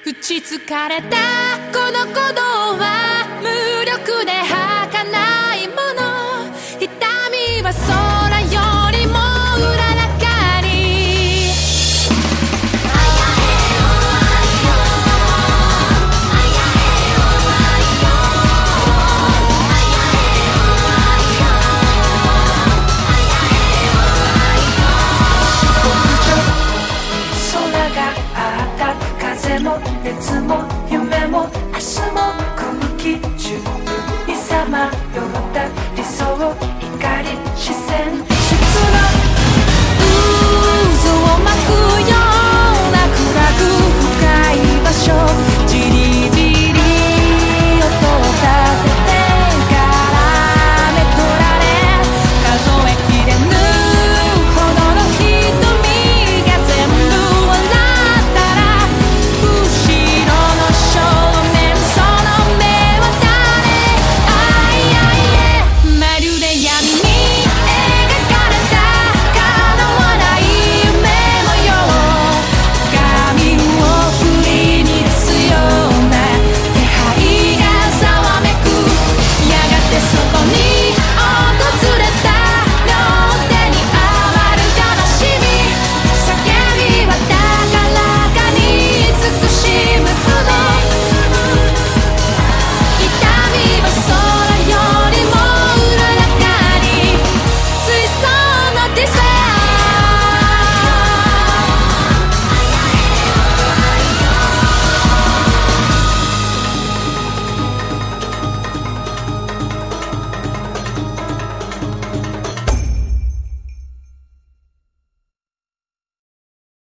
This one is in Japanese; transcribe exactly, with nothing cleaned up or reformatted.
打ちつかれたこの鼓動は無力で儚いもの。痛みは空よりもうららかに。あやへおあいよ、あやへおあいよ、あやへおあいよ、あやへおあいよ。僕じゃ空が赤く風も熱も